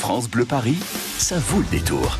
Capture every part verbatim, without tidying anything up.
France Bleu Paris, ça vaut le détour.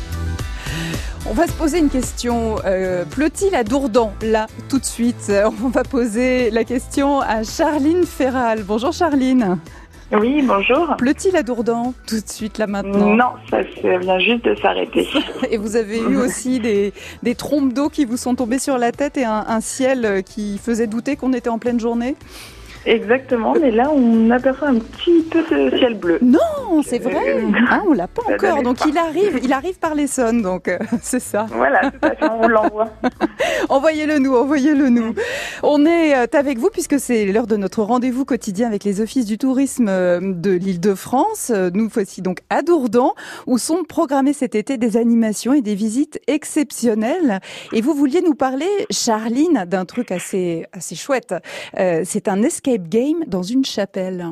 On va se poser une question. Euh, pleut-il à Dourdan? Là, tout de suite, on va poser la question à Charline Ferral. Bonjour Charline. Oui, bonjour. Pleut-il à Dourdan tout de suite, là, maintenant? Non, ça, ça vient juste de s'arrêter. Et vous avez eu aussi des, des trompes d'eau qui vous sont tombées sur la tête et un, un ciel qui faisait douter qu'on était en pleine journée? Exactement, mais là on aperçoit un petit peu de ciel bleu. Non, c'est vrai. Euh, ah, on l'a pas ça encore. donne Donc espoir. il arrive, il arrive par l'Essonne, donc euh, c'est ça. Voilà, tout à fait, on vous l'envoie. Envoyez-le nous, envoyez-le nous. On est euh, avec vous puisque c'est l'heure de notre rendez-vous quotidien avec les offices du tourisme euh, de l'Île-de-France. Euh, Nous voici donc à Dourdan où sont programmées cet été des animations et des visites exceptionnelles. Et vous vouliez nous parler, Charline, d'un truc assez assez chouette. Euh, c'est un escape game dans une chapelle.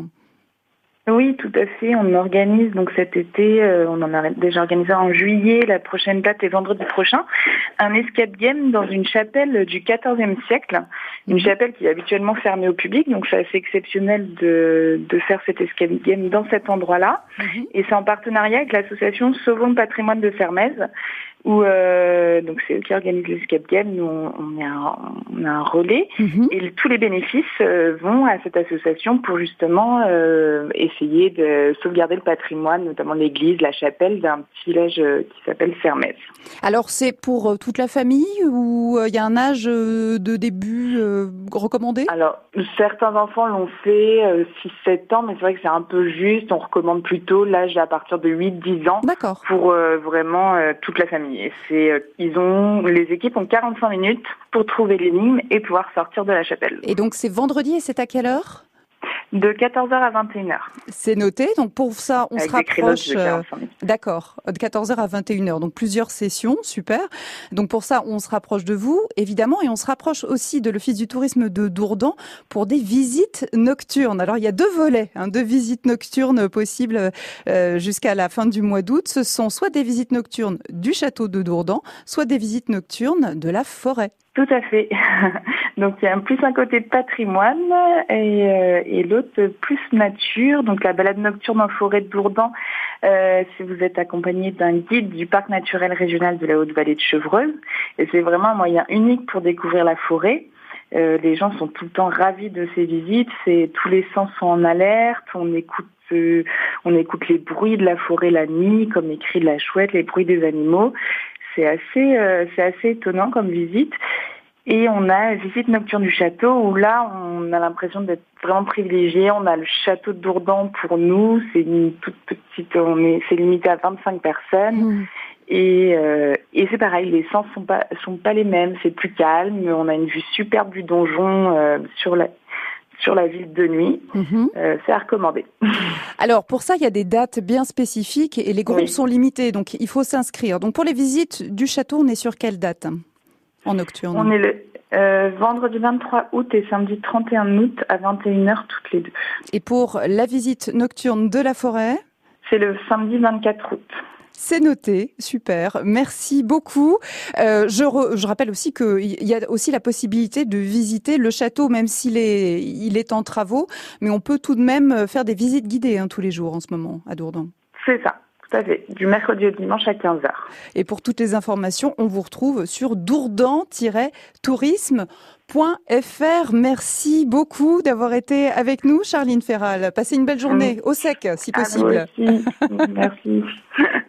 Oui, tout à fait. On organise donc cet été, euh, on en a déjà organisé en juillet, la prochaine date est vendredi prochain, un escape game dans une chapelle du quatorzième siècle, une chapelle qui est habituellement fermée au public, donc c'est assez exceptionnel de, de faire cet escape game dans cet endroit-là. Mm-hmm. Et c'est en partenariat avec l'association Sauvons le patrimoine de Fermez, où euh, donc c'est eux qui organisent l'escape game. Nous on, on, est un, on a un relais mm-hmm. et tous les bénéfices euh, vont à cette association pour justement euh, essayer de sauvegarder le patrimoine, notamment l'église, la chapelle d'un petit village euh, qui s'appelle Fermez. Alors c'est pour euh, toute la famille ou il euh, y a un âge euh, de début euh, recommandé? Alors certains enfants l'ont fait euh, six sept ans, mais c'est vrai que c'est un peu juste. On recommande plutôt l'âge à partir de huit dix ans. D'accord. Pour euh, vraiment euh, toute la famille. Et c'est, euh, ils ont, les équipes ont quarante-cinq minutes pour trouver l'énigme et pouvoir sortir de la chapelle. Et donc c'est vendredi et c'est à quelle heure? De quatorze heures à vingt et une heures. C'est noté. Donc pour ça, on Avec se rapproche. De quarante-cinq minutes. D'accord. De quatorze heures à vingt et une heures. Donc plusieurs sessions. Super. Donc pour ça, on se rapproche de vous, évidemment, et on se rapproche aussi de l'Office du tourisme de Dourdan pour des visites nocturnes. Alors il y a deux volets, hein, deux visites nocturnes possibles euh, jusqu'à la fin du mois d'août. Ce sont soit des visites nocturnes du château de Dourdan, soit des visites nocturnes de la forêt. Tout à fait. Donc il y a un plus un côté patrimoine et, euh, et l'autre plus nature. Donc la balade nocturne en forêt de Dourdan, euh, si vous êtes accompagné d'un guide du parc naturel régional de la Haute-Vallée de Chevreuse, et c'est vraiment un moyen unique pour découvrir la forêt. Euh, les gens sont tout le temps ravis de ces visites. C'est tous les sens sont en alerte. On écoute, euh, on écoute les bruits de la forêt la nuit, comme les cris de la chouette, les bruits des animaux. C'est assez, euh, c'est assez étonnant comme visite. Et on a une visite nocturne du château où là, on a l'impression d'être vraiment privilégié. On a le château de Dourdan pour nous. C'est une toute petite, on est, c'est limité à vingt-cinq personnes. Mmh. Et, euh, et c'est pareil, les sens sont pas, sont pas les mêmes. C'est plus calme. On a une vue superbe du donjon euh, sur la, sur la ville de nuit. Mmh. Euh, c'est à recommander. Alors, pour ça, il y a des dates bien spécifiques et les groupes oui. sont limités. Donc, il faut s'inscrire. Donc, pour les visites du château, on est sur quelle date en nocturne? On est le euh, vendredi vingt-trois août et samedi trente et un août à vingt et une heures toutes les deux. Et pour la visite nocturne de la forêt? C'est le samedi vingt-quatre août. C'est noté, super, merci beaucoup. Euh, je, re, je rappelle aussi qu'il y a aussi la possibilité de visiter le château, même s'il est, il est en travaux, mais on peut tout de même faire des visites guidées hein, tous les jours en ce moment à Dourdan. C'est ça. Tout à fait, du mercredi au dimanche à quinze heures. Et pour toutes les informations, on vous retrouve sur dourdan tiret tourisme point f r. Merci beaucoup d'avoir été avec nous, Charline Ferral. Passez une belle journée, mmh. au sec, si possible. À vous aussi. Merci.